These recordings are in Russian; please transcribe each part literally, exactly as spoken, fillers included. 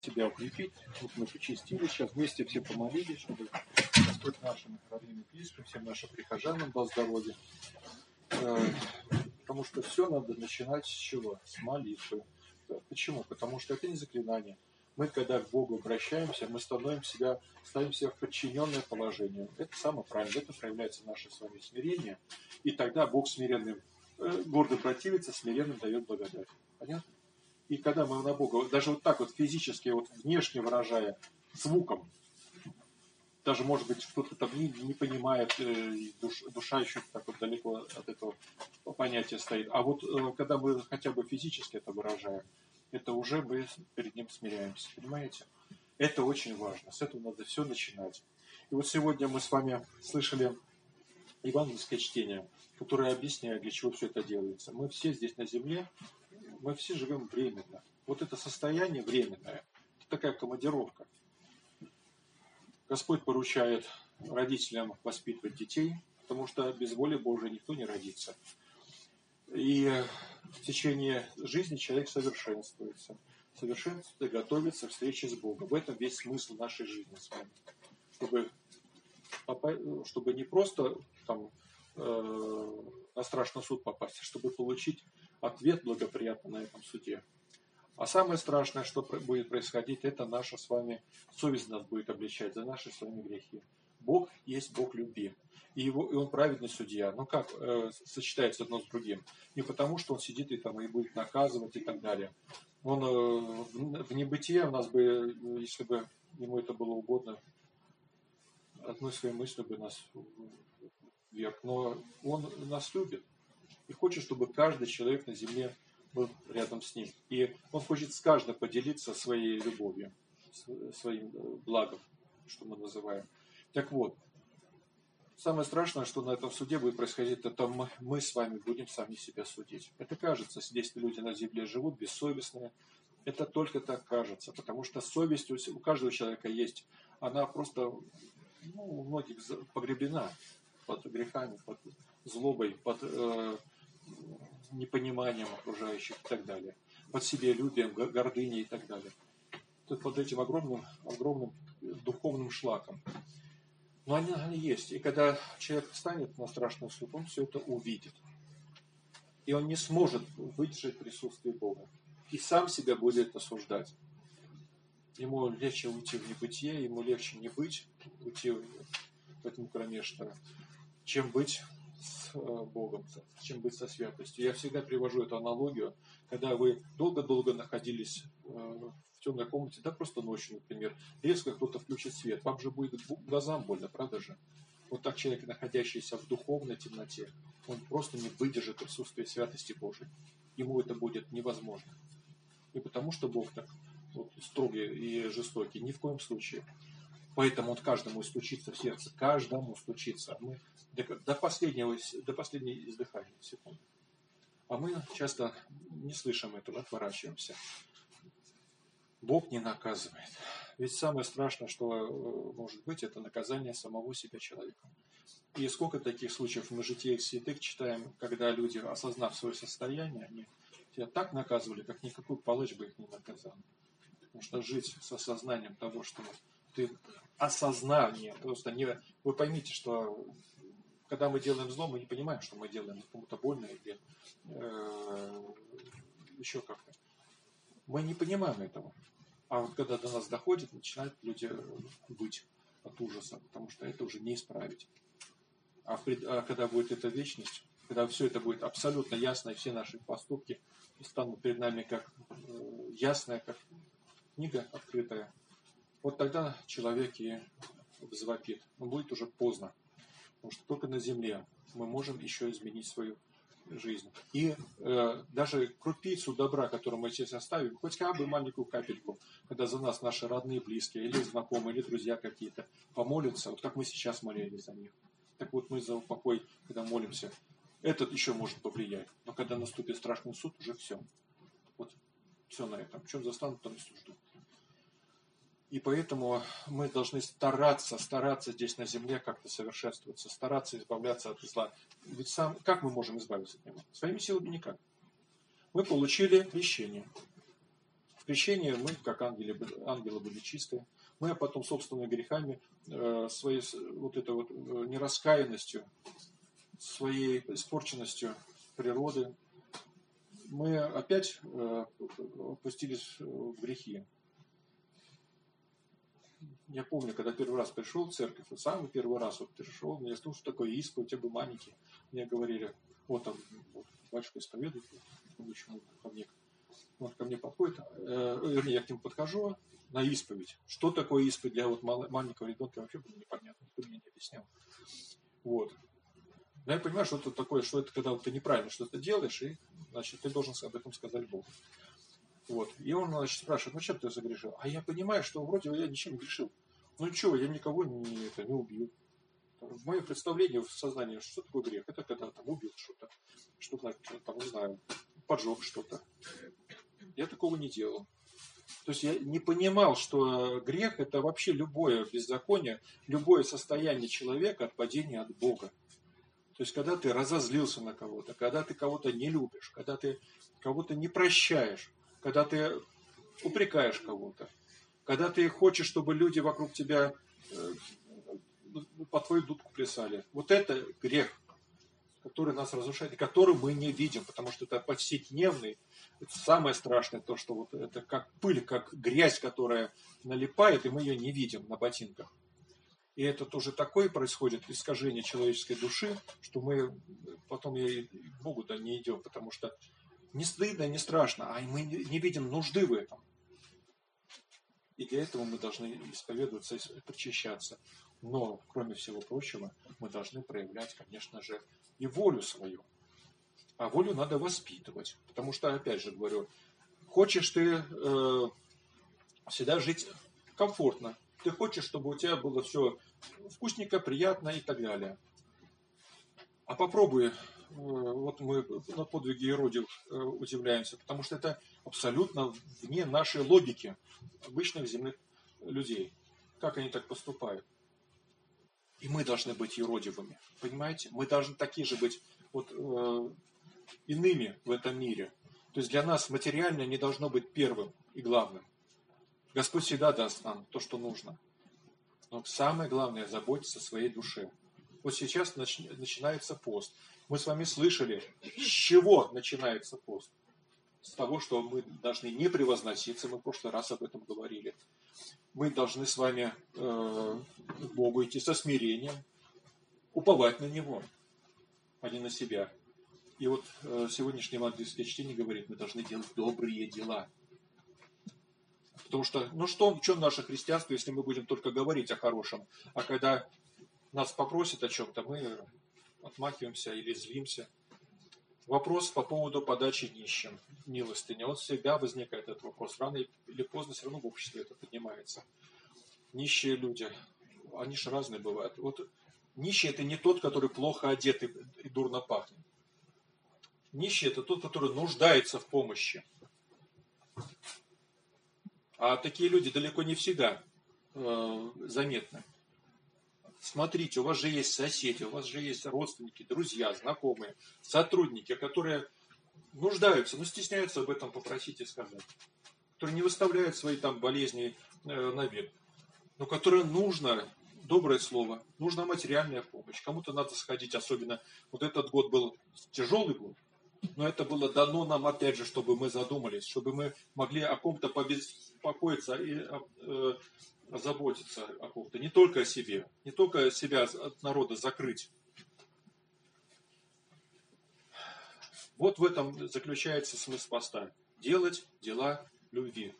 себя укрепить. Вот мы почистили, сейчас вместе все помолились, чтобы Господь нашим родным и близким, всем нашим прихожанам дал здоровье. Потому что все надо начинать с чего? С молитвы. Почему? Потому что это не заклинание. Мы, когда к Богу обращаемся, мы становим себя, ставим себя в подчиненное положение. Это самое правильное. Это проявляется наше с вами смирение. И тогда Бог смиренным, гордо противится, смиренным дает благодать. Понятно? И когда мы на Бога, даже вот так вот физически, вот внешне выражая, звуком, даже, может быть, кто-то там не, не понимает, душ, душа еще так вот далеко от этого понятия стоит. А вот когда мы хотя бы физически это выражаем, это уже мы перед Ним смиряемся. Понимаете? Это очень важно. С этого надо все начинать. И вот сегодня мы с вами слышали евангельское чтение, которое объясняет, для чего все это делается. Мы все здесь на земле, мы все живем временно. Вот это состояние временное, это такая командировка. Господь поручает родителям воспитывать детей, потому что без воли Божией никто не родится. И в течение жизни человек совершенствуется. Совершенствуется и готовится к встрече с Богом. В этом весь смысл нашей жизни с вами. Чтобы, чтобы не просто там, э, на страшный суд попасть, а чтобы получить ответ благоприятно на этом суде. А самое страшное, что будет происходить, это наша с вами совесть нас будет обличать за наши с вами грехи. Бог есть Бог любви. И, его, и Он праведный судья. Но как э, сочетается одно с другим? Не потому, что Он сидит и, там, и будет наказывать и так далее. Он э, в, в небытие у нас бы, если бы Ему это было угодно, одной своей мыслью бы нас вверх. Но Он нас любит. И хочет, чтобы каждый человек на земле был рядом с Ним. И Он хочет с каждым поделиться своей любовью, своим благом, что мы называем. Так вот, самое страшное, что на этом суде будет происходить, это мы, мы с вами будем сами себя судить. Это кажется, здесь люди на земле живут бессовестные. Это только так кажется, потому что совесть у каждого человека есть. Она просто ну, у многих погребена под грехами, под злобой, под э, непониманием окружающих и так далее, под себялюбием, гордыней и так далее. Тут под этим огромным, огромным духовным шлаком. Но они, они есть. И когда человек встанет на страшный суд, он все это увидит. И он не сможет выдержать присутствие Бога. И сам себя будет осуждать. Ему легче уйти в небытие, ему легче не быть, уйти в этом кромешное, чем быть с Богом, чем быть со святостью. Я всегда привожу эту аналогию, когда вы долго-долго находились в темной комнате, да просто ночью, например, резко кто-то включит свет, вам же будет глазам больно, правда же? Вот так человек, находящийся в духовной темноте, он просто не выдержит присутствия святости Божией. Ему это будет невозможно. Не потому, что Бог так вот, строгий и жестокий, ни в коем случае. Поэтому он каждому стучится в сердце, каждому стучится. Мы до, до последнего, до последней издыхания секунды. А мы часто не слышим этого, отворачиваемся. Бог не наказывает. Ведь самое страшное, что может быть, это наказание самого себя человека. И сколько таких случаев мы в житиях святых читаем, когда люди, осознав свое состояние, они тебя так наказывали, как никакой палач бы их не наказал. Потому что жить с осознанием того, что ты осознание, просто не... Вы поймите, что когда мы делаем зло, мы не понимаем, что мы делаем кому-то больно или э, еще как-то. Мы не понимаем этого. А вот когда до нас доходит, начинают люди выть от ужаса, потому что это уже не исправить. А, в, а когда будет эта вечность, когда все это будет абсолютно ясно, и все наши поступки станут перед нами как э, ясная, как книга открытая, вот тогда человек и завопит. Но будет уже поздно. Потому что только на земле мы можем еще изменить свою жизнь. И э, даже крупицу добра, которую мы сейчас оставим, хоть хотя бы маленькую капельку, когда за нас наши родные, близкие, или знакомые, или друзья какие-то помолятся, вот как мы сейчас молились за них. Так вот мы за упокой, когда молимся, этот еще может повлиять. Но когда наступит страшный суд, уже все. Вот все на этом. Чем застанут, там и суждут. И поэтому мы должны стараться, стараться здесь на земле как-то совершенствоваться, стараться избавляться от зла. Ведь сам, как мы можем избавиться от него? Своими силами никак. Мы получили крещение. В крещении мы, как ангелы, ангелы были чистые. Мы потом собственными грехами, своей вот этой вот нераскаянностью, своей испорченностью природы, мы опять опустились в грехи. Я помню, когда первый раз пришел в церковь, вот самый первый раз вот пришел, мне сказал, что такое исповедь, те бы маленькие. Мне говорили, вот там, вот, батюшка исповедует, ко мне, он ко мне подходит, э, вернее, я к нему подхожу на исповедь. Что такое исповедь для вот маленького ребенка, вообще было непонятно, никто мне не объяснял. Вот. Но я понимаю, что это такое, что это когда вот ты неправильно что-то делаешь, и, значит, ты должен об этом сказать Богу. Вот. И он, значит, спрашивает, ну, чем ты загрешил? А я понимаю, что вроде я ничем не грешил. Ну, что, я никого не, это, не убил. В моем представлении, в сознании, что такое грех? Это когда там убил что-то, что-то, там, не знаю, поджег что-то. Я такого не делал. То есть я не понимал, что грех – это вообще любое беззаконие, любое состояние человека от падения от Бога. То есть когда ты разозлился на кого-то, когда ты кого-то не любишь, когда ты кого-то не прощаешь, когда ты упрекаешь кого-то, когда ты хочешь, чтобы люди вокруг тебя э, по твою дудку плясали. Вот это грех, который нас разрушает, и который мы не видим, потому что это повседневный. Это самое страшное, то, что вот это как пыль, как грязь, которая налипает, и мы ее не видим на ботинках. И это тоже такое происходит искажение человеческой души, что мы потом и к Богу-то не идем, потому что не стыдно, не страшно, а мы не видим нужды в этом. И для этого мы должны исповедоваться и причащаться. Но, кроме всего прочего, мы должны проявлять, конечно же, и волю свою. А волю надо воспитывать. Потому что, опять же говорю, хочешь ты э, всегда жить комфортно. Ты хочешь, чтобы у тебя было все вкусненько, приятно и так далее. А попробуй, э, вот мы на подвиге Иродиев э, удивляемся, потому что это абсолютно вне нашей логики обычных земных людей. Как они так поступают? И мы должны быть юродивыми, понимаете? Мы должны такие же быть вот, э, иными в этом мире. То есть для нас материальное не должно быть первым и главным. Господь всегда даст нам то, что нужно. Но самое главное – заботиться о своей душе. Вот сейчас нач, начинается пост. Мы с вами слышали, с чего начинается пост. С того, что мы должны не превозноситься, мы в прошлый раз об этом говорили. Мы должны с вами э, к Богу идти со смирением, уповать на Него, а не на себя. И вот э, сегодняшнее евангельское чтение говорит, мы должны делать добрые дела. Потому что, ну что, что наше христианство, если мы будем только говорить о хорошем, а когда нас попросят о чем-то, мы отмахиваемся или злимся. Вопрос по поводу подачи нищим, милостыни. Вот всегда возникает этот вопрос. Рано или поздно все равно в обществе это поднимается. Нищие люди, они же разные бывают. Вот нищий – это не тот, который плохо одет и, и дурно пахнет. Нищий – это тот, который нуждается в помощи. А такие люди далеко не всегда э, заметны. Смотрите, у вас же есть соседи, у вас же есть родственники, друзья, знакомые, сотрудники, которые нуждаются, но стесняются об этом попросить и сказать. Которые не выставляют свои там болезни э, на вид. Но которым нужно доброе слово, нужна материальная помощь. Кому-то надо сходить, особенно вот этот год был тяжелый год, но это было дано нам опять же, чтобы мы задумались, чтобы мы могли о ком-то побеспокоиться и э, заботиться о ком-то, не только о себе, не только себя от народа закрыть. Вот в этом заключается смысл поста. Делать дела любви.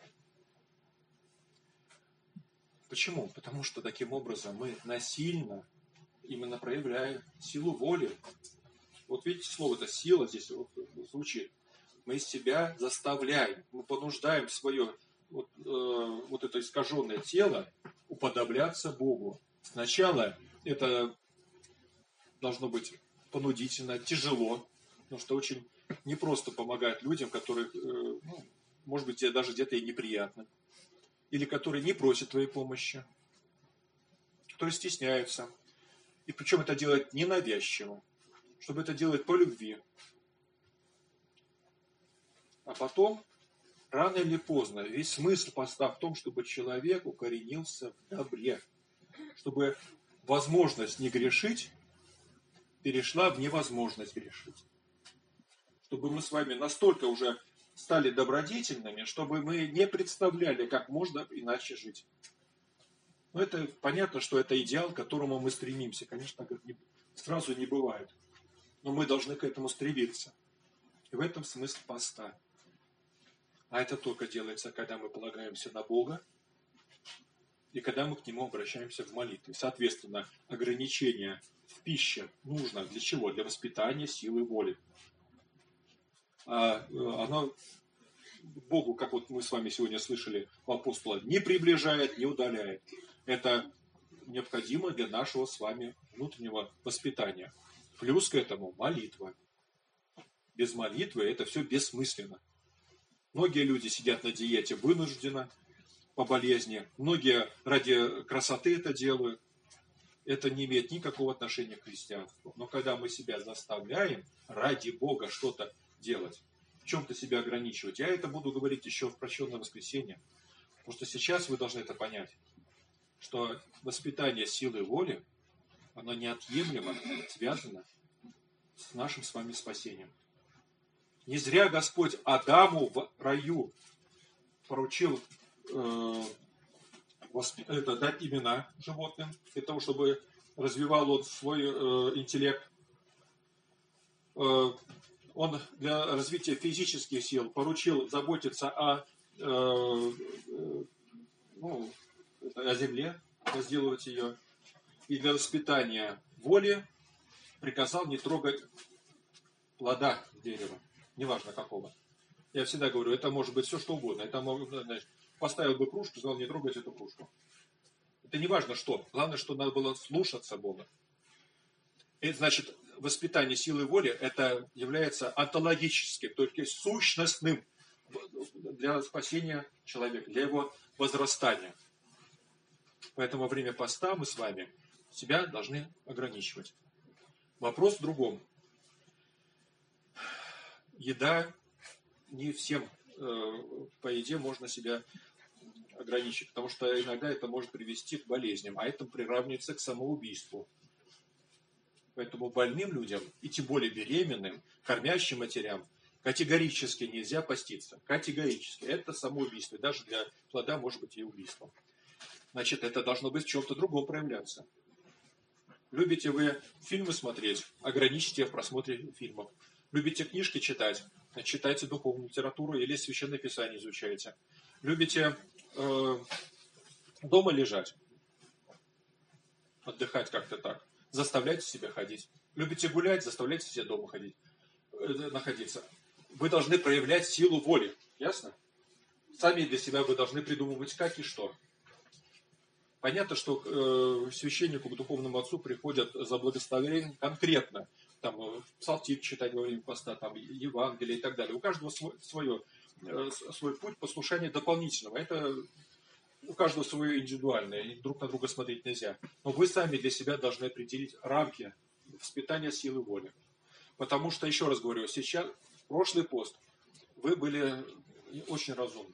Почему? Потому что таким образом мы насильно, именно проявляя силу воли. Вот видите, слово-то сила здесь вот звучит. Мы себя заставляем, мы понуждаем свое вот, э, вот это искаженное тело уподобляться Богу. Сначала это должно быть понудительно, тяжело, потому что очень непросто помогать людям, которые, э, ну, может быть, тебе даже где-то и неприятно, или которые не просят твоей помощи, которые стесняются. И причем это делать ненавязчиво, чтобы это делать по любви. А потом рано или поздно весь смысл поста в том, чтобы человек укоренился в добре, чтобы возможность не грешить перешла в невозможность грешить. Чтобы мы с вами настолько уже стали добродетельными, чтобы мы не представляли, как можно иначе жить. Но это понятно, что это идеал, к которому мы стремимся. Конечно, сразу не бывает. Но мы должны к этому стремиться. И в этом смысл поста. А это только делается, когда мы полагаемся на Бога и когда мы к Нему обращаемся в молитве. Соответственно, ограничение в пище нужно для чего? Для воспитания силы воли. А оно Богу, как вот мы с вами сегодня слышали у апостола, не приближает, не удаляет. Это необходимо для нашего с вами внутреннего воспитания. Плюс к этому молитва. Без молитвы это все бессмысленно. Многие люди сидят на диете вынужденно, по болезни. Многие ради красоты это делают. Это не имеет никакого отношения к христианству. Но когда мы себя заставляем ради Бога что-то делать, в чем-то себя ограничивать, я это буду говорить еще в прощенное воскресенье. Потому что сейчас вы должны это понять, что воспитание силы воли, оно неотъемлемо связано с нашим с вами спасением. Не зря Господь Адаму в раю поручил э, воспит... это, дать имена животным, для того, чтобы развивал он свой э, интеллект. Э, он для развития физических сил поручил заботиться о, э, э, ну, о земле, возделывать ее. И для воспитания воли приказал не трогать плода дерева. Неважно какого. Я всегда говорю, это может быть все что угодно. Это, знаешь, поставил бы кружку, сказал, не трогать эту кружку. Это не важно что. Главное, что надо было слушаться Бога. И, значит, воспитание силы воли, это является онтологическим, то есть сущностным для спасения человека, для его возрастания. Поэтому во время поста мы с вами себя должны ограничивать. Вопрос в другом. Еда, не всем э, по еде можно себя ограничить, потому что иногда это может привести к болезням, а это приравнивается к самоубийству. Поэтому больным людям, и тем более беременным, кормящим матерям, категорически нельзя поститься. Категорически. Это самоубийство. Даже для плода может быть и убийство. Значит, это должно быть в чем-то другом проявляться. Любите вы фильмы смотреть? Ограничьте в просмотре фильмов. Любите книжки читать? Читайте духовную литературу или Священное Писание изучайте. Любите э, дома лежать? Отдыхать как-то так. Заставляйте себя ходить. Любите гулять? Заставляйте себя дома ходить, э, находиться. Вы должны проявлять силу воли. Ясно? Сами для себя вы должны придумывать как и что. Понятно, что э, священнику, к духовному отцу приходят за благословением конкретно. Там псалтирь читать во время поста, там Евангелие и так далее. У каждого свой, свое, э, свой путь послушания дополнительного. Это у каждого свое индивидуальное, и друг на друга смотреть нельзя. Но вы сами для себя должны определить рамки воспитания силы воли. Потому что, еще раз говорю, сейчас, прошлый пост, вы были очень разумны.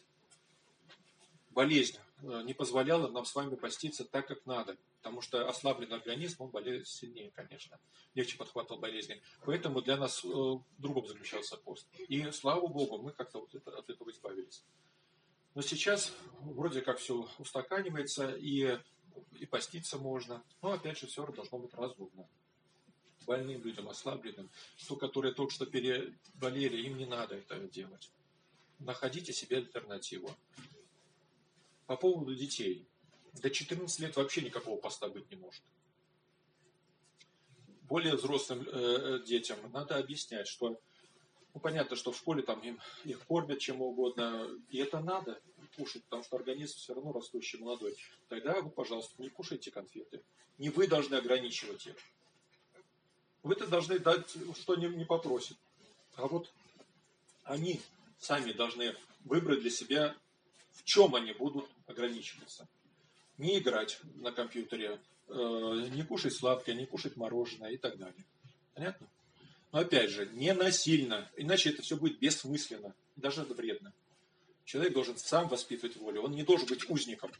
Болезнь не позволяла нам с вами поститься так, как надо. Потому что ослабленный организм, он болеет сильнее, конечно. Легче подхватывал болезни. Поэтому для нас э, в другом заключался пост. И, слава Богу, мы как-то вот это, от этого избавились. Но сейчас вроде как все устаканивается, и, и поститься можно. Но, опять же, все должно быть разумно. Больным людям, ослабленным, то, которые только что переболели, им не надо это делать. Находите себе альтернативу. По поводу детей. До четырнадцати лет вообще никакого поста быть не может. Более взрослым э, детям надо объяснять, что, ну, понятно, что в школе там им, их кормят чем угодно, и это надо кушать, потому что организм все равно растущий, молодой. Тогда вы, пожалуйста, не кушайте конфеты. Не вы должны ограничивать их. Вы-то должны дать, что не, не попросят. А вот они сами должны выбрать для себя, в чем они будут ограничиваться. Не играть на компьютере, э, не кушать сладкое, не кушать мороженое и так далее. Понятно? Но опять же, не насильно, иначе это все будет бессмысленно, даже вредно. Человек должен сам воспитывать волю, он не должен быть узником.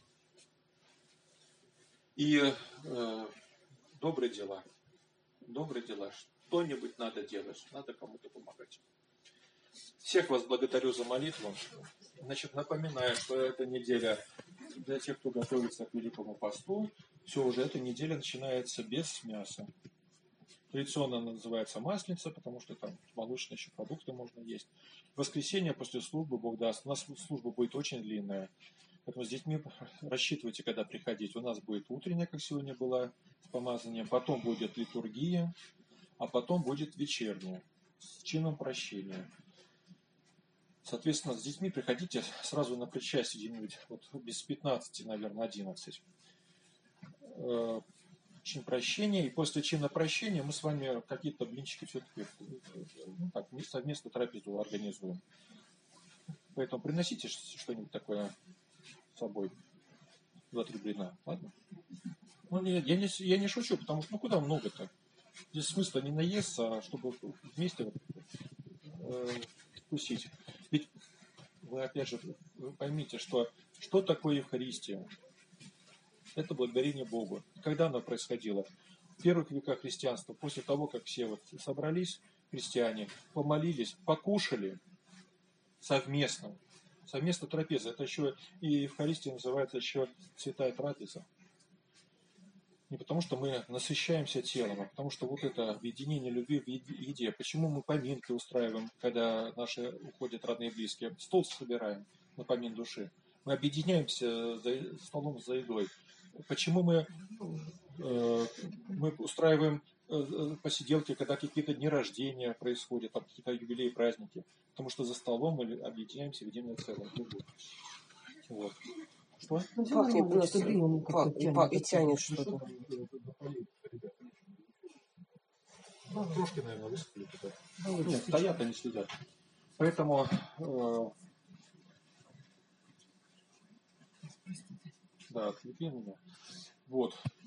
И э, добрые дела, добрые дела, что-нибудь надо делать, надо кому-то помогать. Всех вас благодарю за молитву. Значит, напоминаю, что эта неделя для тех, кто готовится к Великому посту, все, уже эта неделя начинается без мяса. Традиционно она называется Масленица, потому что там молочные еще продукты можно есть. В воскресенье после службы, Бог даст, у нас служба будет очень длинная. Поэтому с детьми рассчитывайте, когда приходить. У нас будет утренняя, как сегодня была, с помазанием. Потом будет литургия, а потом будет вечерняя, с чином прощения. Соответственно, с детьми приходите сразу на причастие, где-нибудь вот без пятнадцати, наверное, одиннадцать. Чин прощения. И после чина прощения мы с вами какие-то блинчики все-таки ну, так, совместно трапезу организуем. Поэтому приносите что-нибудь такое с собой. два-три блина. Ладно? Ну, нет, я не, я не шучу, потому что ну куда много-то? Здесь смысла не наесться, а чтобы вместе вот, э, вкусить. Ведь вы опять же вы поймите, что что такое Евхаристия? Это благодарение Богу. Когда оно происходило? В первых веках христианства, после того, как все вот собрались, христиане, помолились, покушали совместно. Совместно трапеза. Это еще и Евхаристия называется еще святая трапеза. Не потому, что мы насыщаемся телом, а потому, что вот это объединение любви в еде. Почему мы поминки устраиваем, когда наши уходят родные и близкие? Стол собираем на помин души. Мы объединяемся за столом за едой. Почему мы, э, мы устраиваем э, посиделки, когда какие-то дни рождения происходят, там какие-то юбилеи, праздники? Потому что за столом мы объединяемся в единое целое. Вот. Что? Пахнет просто дымом как-то тянет. И тянет что-то. Трошки, наверное, высыпали туда. Нет, стоят, они следят. Поэтому э, да, отвлекли меня. Вот.